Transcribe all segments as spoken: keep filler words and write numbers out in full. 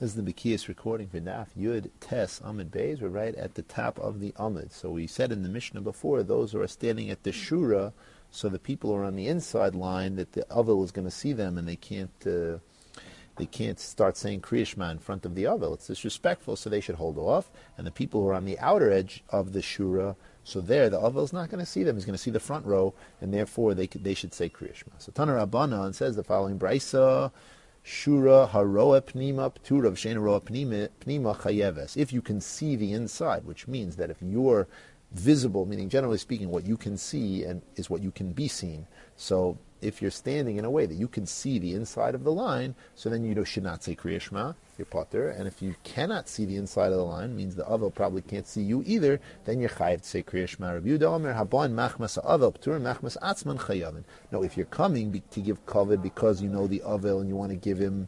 This is the Bekias recording for Daf Yud Tes Amud Beis. We're right at the top of the Amud. So we said in the Mishnah before, those who are standing at the Shura, so the people who are on the inside line, that the Avel is going to see them and they can't uh, they can't start saying Kriya Shema in front of the Avel. It's disrespectful, so they should hold off. And the people who are on the outer edge of the Shura, so there the Avel is not going to see them. He's going to see the front row, and therefore they could, they should say Kriya Shema. So Tanar Rabbanan says the following Braisa. Shura haroa pnima ptura v'shein haroa pnima pnima chayeves. If you can see the inside, which means that if you're visible, meaning generally speaking, what you can see and is what you can be seen. So if you're standing in a way that you can see the inside of the line, so then you should not say Kriya Shema, you're potter. And if you cannot see the inside of the line, means the Avel probably can't see you either, then you're chayav to say Kriya Shema. Rabbi Yehuda Omer haban machmas Avel ptur machmas atzman chayavin. No, if you're coming be, to give kavod because you know the Avel and you want to give him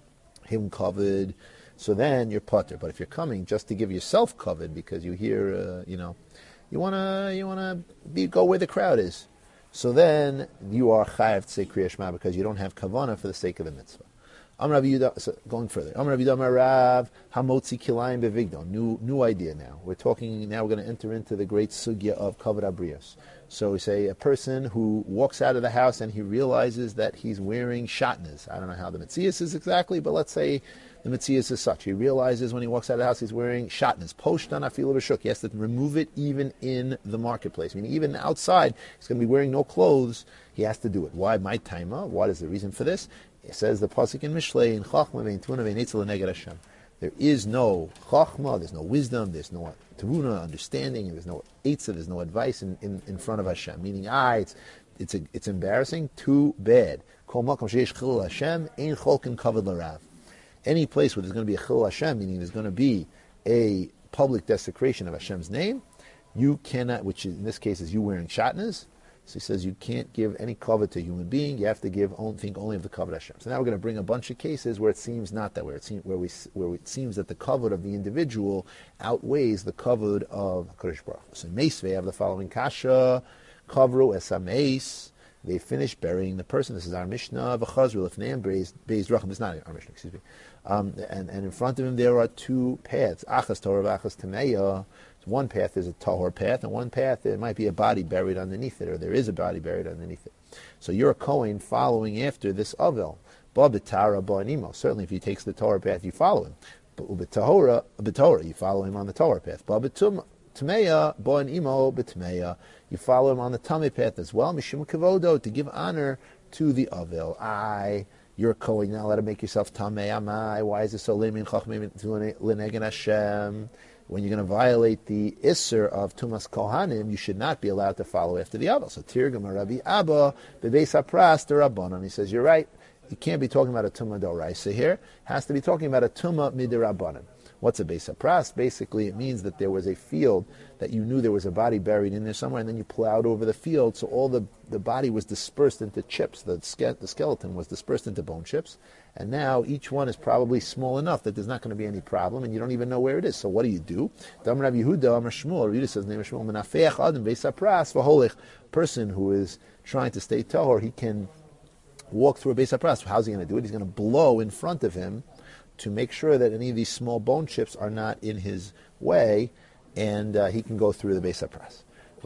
him kavod, so then you're potter. But if you're coming just to give yourself kavod because you hear, uh, you know, you wanna you wanna be go where the crowd is, so then you are chayav to say Kriya Shema because you don't have kavana for the sake of the mitzvah. Amar Rabbi Yehuda, so going further. Amar Rabbi Yehuda Amar Rav hamotzi kilayim bevigdon. New new idea now. We're talking now. We're going to enter into the great sugya of kavod abrios. So we say a person who walks out of the house and he realizes that he's wearing shatnez. I don't know how the mitzias is exactly, but let's say the mitzias is such. He realizes when he walks out of the house he's wearing shatnez. Poshtan afilu b'shuk. He has to remove it even in the marketplace. Meaning even outside, he's going to be wearing no clothes. He has to do it. Why? My taima. What is the reason for this? It says the pasuk in Mishlei in Chachma vein Tuna vein Eitzel Neged Hashem. There is no Chachma, there's no wisdom, there's no Tuna understanding, and there's no Eitzel, there's no advice in, in, in front of Hashem. Meaning, ah, it's it's a, it's embarrassing, too bad. Kol makom sheish chilul Hashem ein cholkin kavod l'rav. Any place where there's going to be a chilul Hashem, meaning there's going to be a public desecration of Hashem's name, you cannot, which in this case is you wearing shatnez. So he says you can't give any kavod to a human being. You have to give only, think only of the kavod Hashem. So now we're going to bring a bunch of cases where it seems not that way. It seems, where we where it seems that the kavod of the individual outweighs the kavod of Hakadosh Baruch Hu. So in Meisvei have the following kasha: kavru esameis. They finish burying the person. This is our Mishnah. V'chazru lefneim beis drachim. This is not our Mishnah. Excuse me. Um, and and in front of him there are two paths: achas Torah, achas tameya. So one path is a tahor path, and one path there might be a body buried underneath it, or there is a body buried underneath it. So you're a Kohen following after this Avel. Ba b'tara ba nimo. Certainly, if he takes the tahor path, you follow him. But b'tahora, b'tahora, you follow him on the tahor path. Ba b'tmeya ba nimo b'tmeya. You follow him on the tamei path as well. Mishum kavodo, to give honor to the Avel. I. You're a Kohen, you're not allowed to make yourself tamei. Amai. Why is it so lemin chachmei l'negen Hashem? When you're going to violate the Isser of Tumas Kohanim, you should not be allowed to follow after the Avel. So Tirgam Rabbi Abba, Bebeis HaPras, the Rabbanon. He says, you're right. You can't be talking about a Tumah Doraisa here. It has to be talking about a Tumah Midirabbanan. What's a Beis HaPras? Basically, it means that there was a field that you knew there was a body buried in there somewhere, and then you plowed over the field, so all the, the body was dispersed into chips. The, ske- the skeleton was dispersed into bone chips, and now each one is probably small enough that there's not going to be any problem, and you don't even know where it is. So what do you do? Amar Yehuda, Amar Shmuel, Yehuda says, name Shmuel, Menafeach Adam Beis HaPras v'holich. Person who is trying to stay tahor, he can walk through a Beis HaPras. How's he going to do it? He's going to blow in front of him to make sure that any of these small bone chips are not in his way, and uh, he can go through the Beis HaPras.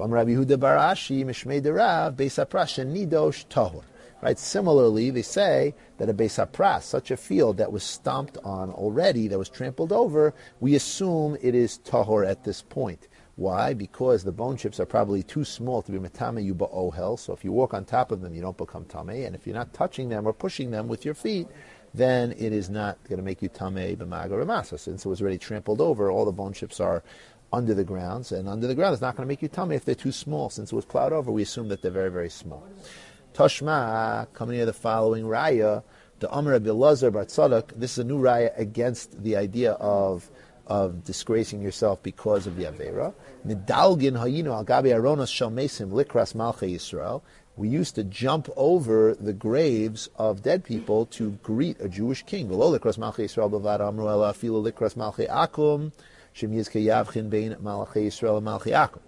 Right? Similarly, they say that a Beis HaPras, such a field that was stomped on already, that was trampled over, we assume it is tahor at this point. Why? Because the bone chips are probably too small to be metame you ba'ohel, so if you walk on top of them, you don't become tamei, and if you're not touching them or pushing them with your feet, then it is not going to make you tamei b'maga ramasa. Since it was already trampled over, all the bone chips are under the ground, and under the ground is not going to make you tamei if they're too small. Since it was plowed over, we assume that they're very, very small. Tashma, coming near the following raya, the Amr Rabbi Elazar bar Tzadok, this is a new raya against the idea of of disgracing yourself because of the Avera. Nidalgin hayinu al gabi aronos shel mesim likras malchei Yisrael. We used to jump over the graves of dead people to greet a Jewish king. V'lo likras malchei Yisrael b'vad amru ela afilu likras malchei akum shem yizke yavchin bein malchei Yisrael and malchei akum.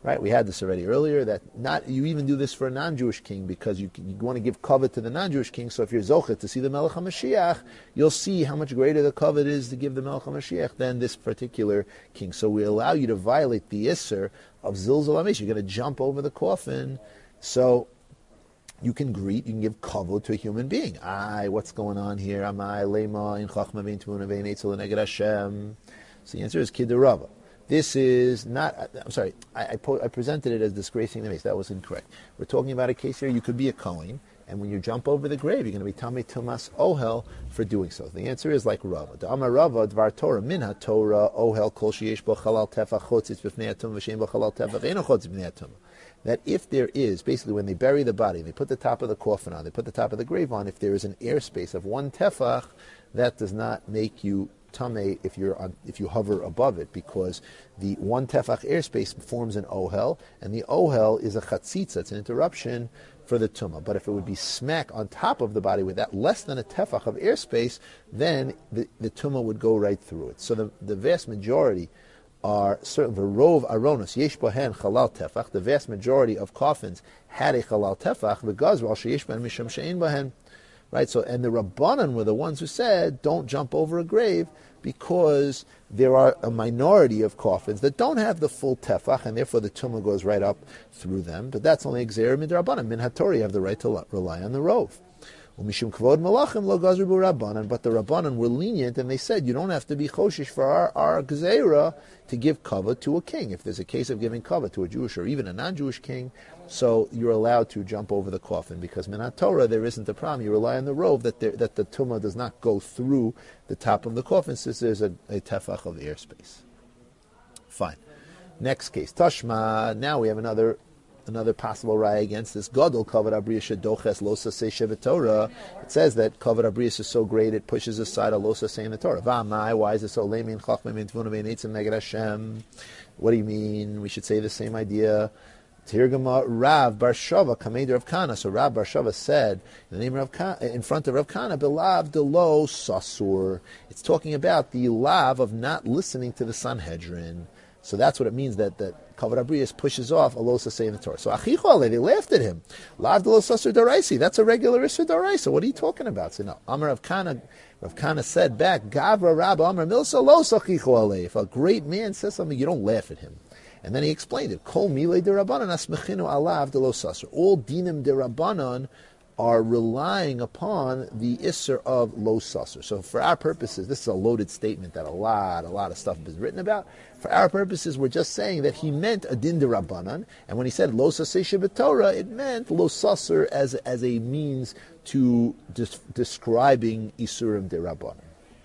Right, we had this already earlier, that not you even do this for a non-Jewish king because you, you want to give covet to the non-Jewish king. So if you're zochet to see the Melech HaMashiach, you'll see how much greater the covet is to give the Melech HaMashiach than this particular king. So we allow you to violate the Isser of Zilzal HaMesh. You're going to jump over the coffin, so you can greet, you can give kavod to a human being. Ay, what's going on here? Amai lema in chachma vein tmuna vein etzel neged Hashem. So the answer is kiderava. This is not, I'm sorry, I, I, po- I presented it as disgracing the mace. That was incorrect. We're talking about a case here, you could be a Kohen, and when you jump over the grave, you're going to be Tamei Tumas Ohel for doing so. The answer is like Rava. D'amar Rava, Dvar Torah, Minha Torah, Ohel, Kol Sheyesh Bo Chalal Tefach, Chotzitz B'fnei Atum, V'shem Bo Chalal Tefach, Eino Chotzitz B'fnei Atum. That if there is, basically when they bury the body, they put the top of the coffin on, they put the top of the grave on, if there is an airspace of one tefach, that does not make you tamei if you're on, if you hover above it, because the one tefach airspace forms an ohel, and the ohel is a chatzitza, it's an interruption for the tumah. But if it would be smack on top of the body with that less than a tefach of airspace, then the, the tumah would go right through it. So the, the vast majority are certain verov aronos yesh bohen chalal tefach. The vast majority of coffins had a chalal tefach. The gazral sheyesh bohen misham she'ein bohen. Right. So, and the Rabbanan were the ones who said, "Don't jump over a grave," because there are a minority of coffins that don't have the full tefach, and therefore the tumah goes right up through them. But that's only exer mid Rabbanan. Min haTorah, you have the right to rely on the rov. Umishum kvod malachim lo gazru Rabbanan, but the Rabbanan were lenient, and they said you don't have to be choshish for our, our gzeira to give kavod to a king. If there's a case of giving kavod to a Jewish or even a non-Jewish king, so you're allowed to jump over the coffin, because min haTorah there isn't a problem. You rely on the rov that there, that the tumah does not go through the top of the coffin, since there's a, a tefach of airspace. Fine. Next case, Tashma. Now we have another. Another possible raya against this gadol kavod abrius shedoches losa say shevet Torah. It says that kavod abrius is so great it pushes aside a losa say in the Torah. V'amai, why is it so lemin chachma min tvuna vein eitzim neged Hashem? What do you mean? We should say the same idea. Tirgama Rav Barshava Kameder of Kana. So Rav Barshava said in the name of Rav Kana, in front of Rav Kana, Belav de lo sasur. It's talking about the lav of not listening to the Sanhedrin. So that's what it means that that kavod abrius pushes off a losa say in the Torah. So achichu ale, they laughed at him. Lav de lo sasur daraisi. That's a regular issur daraisa. What are you talking about? So no, Amar Rav Kana, Rav Kana said back, Gavra Rabba Amar Milsa los achichu ale. If a great man says something, you don't laugh at him. And then he explained it. Kol milei de rabbanan asmechinu alav de lo sasur. All dinim de rabbanan are relying upon the isser of lo sasur. So for our purposes, this is a loaded statement that a lot, a lot of stuff is written about. For our purposes, we're just saying that he meant a din de rabbanan, and when he said lo sasur shevet Torah, it meant lo sasur as as a means to des- describing isurim de rabbanan.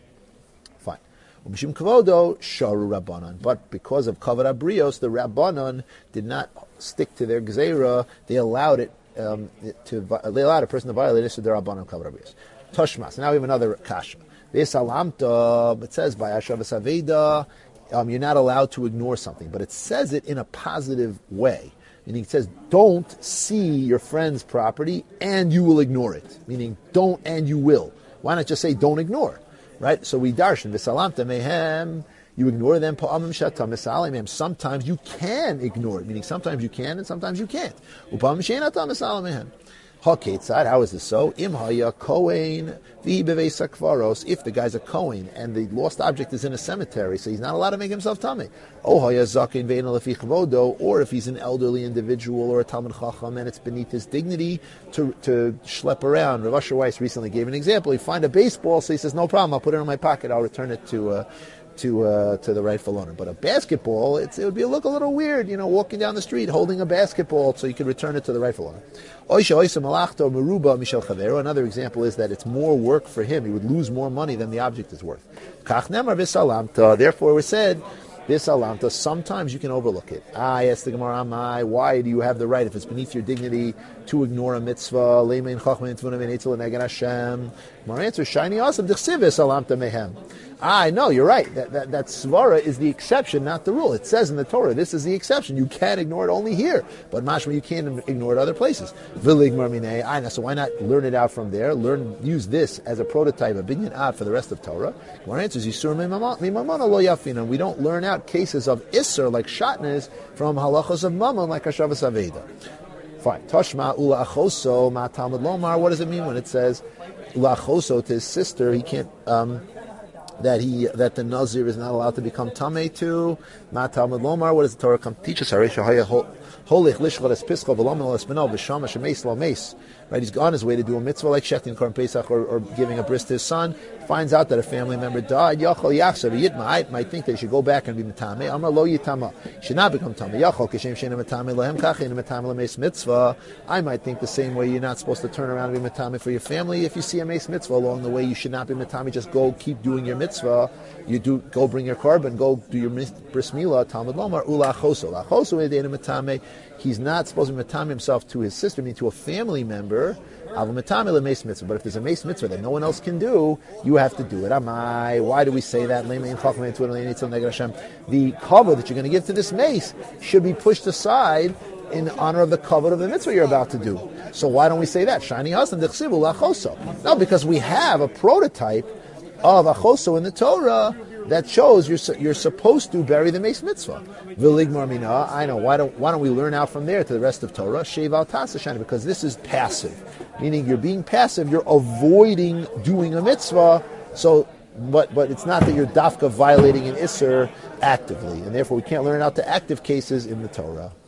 Fine. Umishim kavodo sharu rabbanan, but because of kavod abrios, the rabbanan did not stick to their gzeira. They allowed it. Um, to they allowed a person to violate it, so they're rabbanan kavod abrios. Toshmas. Now we have another kasha. Vesalamta. It says by Ashavas Aveda, um, you're not allowed to ignore something, but it says it in a positive way. Meaning it says, don't see your friend's property and you will ignore it. Meaning, don't and you will. Why not just say, don't ignore? Right? So we darshan, v'salamta mehem, you ignore them, pa'amim shatam misalim. Sometimes you can ignore it. Meaning sometimes you can and sometimes you can't. Upa'amim she'enatam misalim mehem. Ha'ketzad, how is this so? Im haya kohen v'i beveis hakvaros. If the guy's a kohen and the lost object is in a cemetery, so he's not allowed to make himself tamei. O haya zaken ve'en lefi chavodo, or if he's an elderly individual or a talmid chacham and it's beneath his dignity to to schlep around. Rav Asher Weiss recently gave an example. He find a baseball, so he says, no problem, I'll put it in my pocket, I'll return it to uh, to uh, to the rightful owner. But a basketball, it's, it would be look a little weird, you know, walking down the street holding a basketball, so you can return it to the rightful owner. Another example is that it's more work for him. He would lose more money than the object is worth. Therefore, we said, sometimes you can overlook it. I asked the Gemara, why do you have the right, if it's beneath your dignity, to ignore a mitzvah? Gemara answers, shiny awesome. I know, you're right. That, that, that svara is the exception, not the rule. It says in the Torah, this is the exception. You can't ignore it only here. But mashma, you can't ignore it other places. V'ligmar minei aina. So why not learn it out from there? Learn, use this as a prototype, a binyan ad for the rest of Torah. One answers, Yisur mimamana lo yafina. We don't learn out cases of isser, like shatnez, from halachos of mammon, like Hashavas Aveda. Fine. Toshma ula achoso ma Talmud lomar. What does it mean when it says ula achoso to his sister? He can't... Um, that he that the Nazir is not allowed to become Tameh to. Ma Talmud Lomar, what does the Torah come teach us? Right, he's on his way to do a mitzvah like Shechtin Korban Pesach or, or giving a bris to his son. Finds out that a family member died. Yachol Yachsav Yitma might think that he should go back and be Metameh. Amar Lo Yitama. He should not become Tameh. Yachol Kishem Shena Metameh Lahem Kachin Metameh Lameis Mitzvah. I might think the same way you're not supposed to turn around and be Metameh for your family. If you see a Meis Mitzvah along the way, you should not be Metameh. Just go keep doing your mitzvah. You do go bring your korban, go do your bris milah. Talmud Lomar Ula Achoso. Achoso Edein Metameh. He's not supposed to be Metameh himself to his sister, meaning to a family member. But if there's a mace mitzvah that no one else can do, you have to do it. Amai. Why do we say that? The cover that you're going to give to this mace should be pushed aside in honor of the cover of the mitzvah you're about to do. So why don't we say that? Shani hasan dechsivu lachoso. No, because we have a prototype of achoso in the Torah that shows you're you're supposed to bury the mace mitzvah. V'ligmar mina. I know. Why don't why don't we learn out from there to the rest of Torah? Shev al tasashani, because this is passive, meaning you're being passive. You're avoiding doing a mitzvah. So, but but it's not that you're dafka violating an isser actively, and therefore we can't learn out to active cases in the Torah.